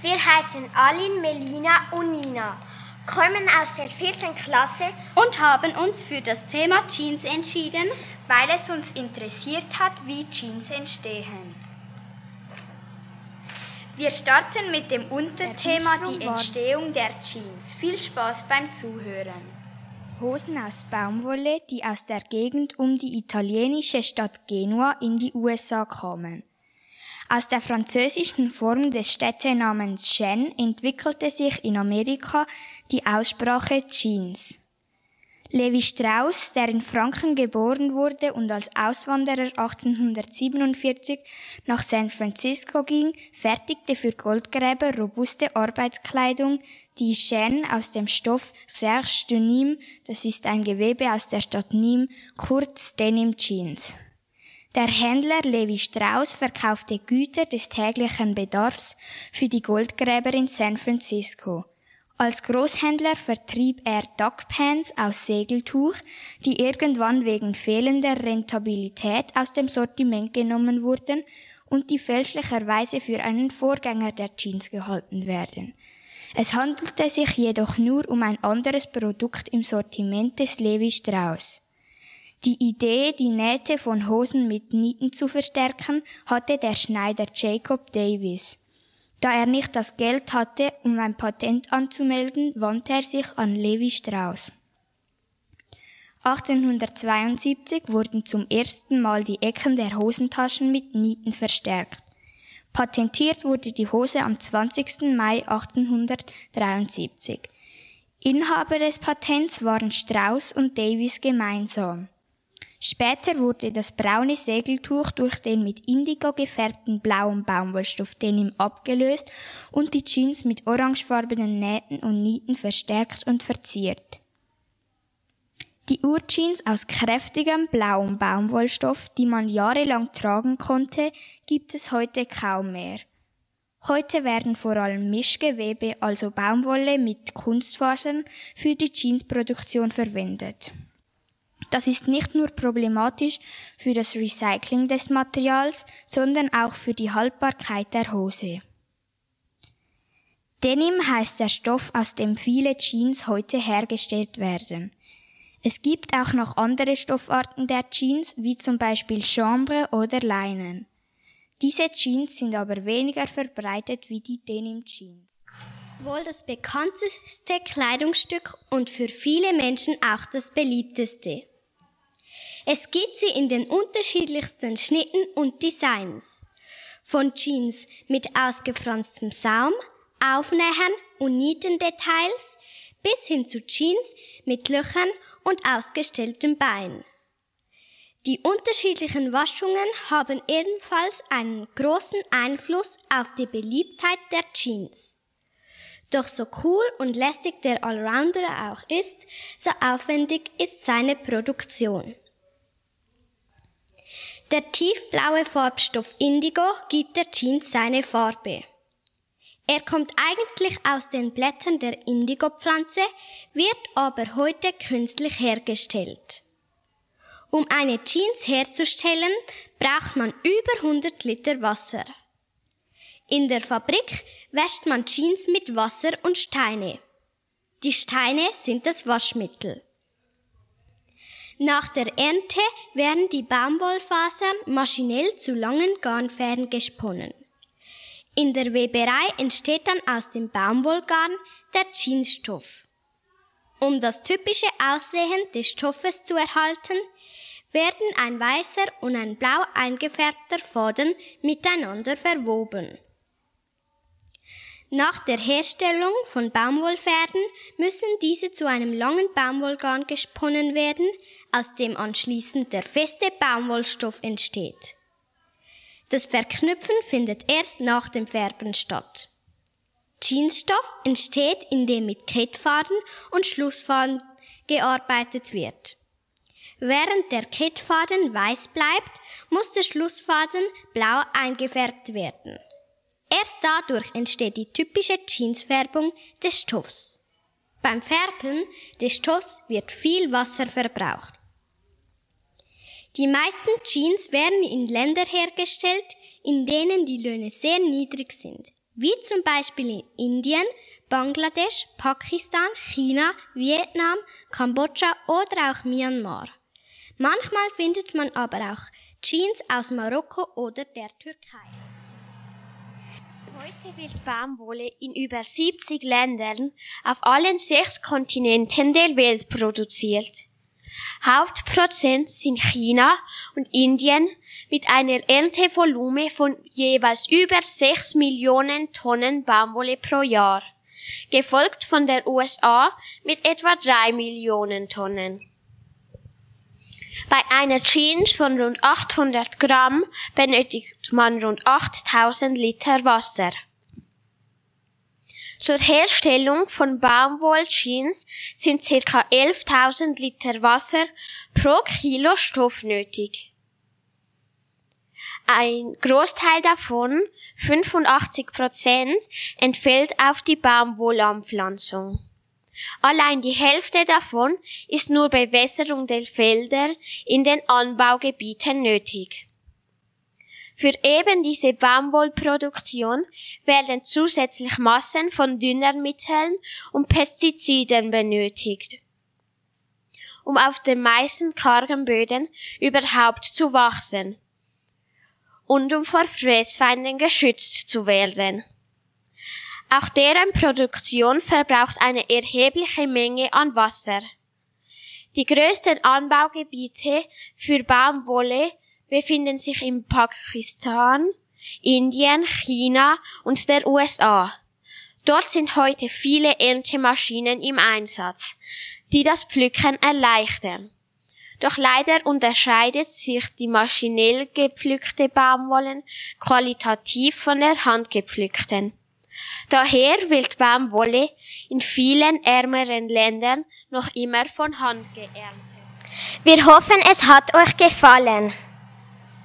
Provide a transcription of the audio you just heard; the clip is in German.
Wir heißen Alin, Melina und Nina, kommen aus der 4. Klasse und haben uns für das Thema Jeans entschieden, weil es uns interessiert hat, wie Jeans entstehen. Wir starten mit dem Unterthema die Entstehung der Jeans. Viel Spaß beim Zuhören. Hosen aus Baumwolle, die aus der Gegend um die italienische Stadt Genua in die USA kamen. Aus der französischen Form des Städtenamens Chêne entwickelte sich in Amerika die Aussprache Jeans. Levi Strauss, der in Franken geboren wurde und als Auswanderer 1847 nach San Francisco ging, fertigte für Goldgräber robuste Arbeitskleidung, die Chêne aus dem Stoff Serge de Nîmes, das ist ein Gewebe aus der Stadt Nîmes, kurz Denim Jeans. Der Händler Levi Strauss verkaufte Güter des täglichen Bedarfs für die Goldgräber in San Francisco. Als Großhändler vertrieb er Duckpants aus Segeltuch, die irgendwann wegen fehlender Rentabilität aus dem Sortiment genommen wurden und die fälschlicherweise für einen Vorgänger der Jeans gehalten werden. Es handelte sich jedoch nur um ein anderes Produkt im Sortiment des Levi Strauss. Die Idee, die Nähte von Hosen mit Nieten zu verstärken, hatte der Schneider Jacob Davis. Da er nicht das Geld hatte, um ein Patent anzumelden, wandte er sich an Levi Strauss. 1872 wurden zum ersten Mal die Ecken der Hosentaschen mit Nieten verstärkt. Patentiert wurde die Hose am 20. Mai 1873. Inhaber des Patents waren Strauss und Davis gemeinsam. Später wurde das braune Segeltuch durch den mit Indigo gefärbten blauen Baumwollstoff Denim abgelöst und die Jeans mit orangefarbenen Nähten und Nieten verstärkt und verziert. Die Urjeans aus kräftigem blauem Baumwollstoff, die man jahrelang tragen konnte, gibt es heute kaum mehr. Heute werden vor allem Mischgewebe, also Baumwolle mit Kunstfasern, für die Jeansproduktion verwendet. Das ist nicht nur problematisch für das Recycling des Materials, sondern auch für die Haltbarkeit der Hose. Denim heißt der Stoff, aus dem viele Jeans heute hergestellt werden. Es gibt auch noch andere Stoffarten der Jeans, wie zum Beispiel Chambre oder Leinen. Diese Jeans sind aber weniger verbreitet wie die Denim Jeans. Wohl das bekannteste Kleidungsstück und für viele Menschen auch das beliebteste. Es gibt sie in den unterschiedlichsten Schnitten und Designs. Von Jeans mit ausgefranstem Saum, Aufnähern und Nietendetails bis hin zu Jeans mit Löchern und ausgestelltem Bein. Die unterschiedlichen Waschungen haben ebenfalls einen großen Einfluss auf die Beliebtheit der Jeans. Doch so cool und lästig der Allrounder auch ist, so aufwendig ist seine Produktion. Der tiefblaue Farbstoff Indigo gibt der Jeans seine Farbe. Er kommt eigentlich aus den Blättern der Indigo-Pflanze, wird aber heute künstlich hergestellt. Um eine Jeans herzustellen, braucht man über 100 Liter Wasser. In der Fabrik wäscht man Jeans mit Wasser und Steine. Die Steine sind das Waschmittel. Nach der Ernte werden die Baumwollfasern maschinell zu langen Garnfäden gesponnen. In der Weberei entsteht dann aus dem Baumwollgarn der Jeansstoff. Um das typische Aussehen des Stoffes zu erhalten, werden ein weißer und ein blau eingefärbter Faden miteinander verwoben. Nach der Herstellung von Baumwollfäden müssen diese zu einem langen Baumwollgarn gesponnen werden, aus dem anschließend der feste Baumwollstoff entsteht. Das Verknüpfen findet erst nach dem Färben statt. Jeansstoff entsteht, indem mit Kettfaden und Schlussfaden gearbeitet wird. Während der Kettfaden weiß bleibt, muss der Schlussfaden blau eingefärbt werden. Erst dadurch entsteht die typische Jeansfärbung des Stoffs. Beim Färben des Stoffs wird viel Wasser verbraucht. Die meisten Jeans werden in Ländern hergestellt, in denen die Löhne sehr niedrig sind. wie zum Beispiel in Indien, Bangladesch, Pakistan, China, Vietnam, Kambodscha oder auch Myanmar. Manchmal findet man aber auch Jeans aus Marokko oder der Türkei. Heute wird Baumwolle in über 70 Ländern auf allen 6 Kontinenten der Welt produziert. Hauptprozent sind China und Indien mit einer Erntevolumen von jeweils über 6 Millionen Tonnen Baumwolle pro Jahr, gefolgt von der USA mit etwa 3 Millionen Tonnen. Bei einer Jeans von rund 800 Gramm benötigt man rund 8000 Liter Wasser. Zur Herstellung von Baumwolljeans sind ca. 11.000 Liter Wasser pro Kilo Stoff nötig. Ein Großteil davon, 85%, entfällt auf die Baumwollanpflanzung. Allein die Hälfte davon ist nur Bewässerung der Felder in den Anbaugebieten nötig. Für eben diese Baumwollproduktion werden zusätzlich Massen von Düngermitteln und Pestiziden benötigt, um auf den meisten kargen Böden überhaupt zu wachsen und um vor Fressfeinden geschützt zu werden. Auch deren Produktion verbraucht eine erhebliche Menge an Wasser. Die größten Anbaugebiete für Baumwolle befinden sich in Pakistan, Indien, China und der USA. Dort sind heute viele Erntemaschinen im Einsatz, die das Pflücken erleichtern. Doch leider unterscheidet sich die maschinell gepflückte Baumwolle qualitativ von der handgepflückten. Daher wird Baumwolle in vielen ärmeren Ländern noch immer von Hand geerntet. Wir hoffen, es hat euch gefallen.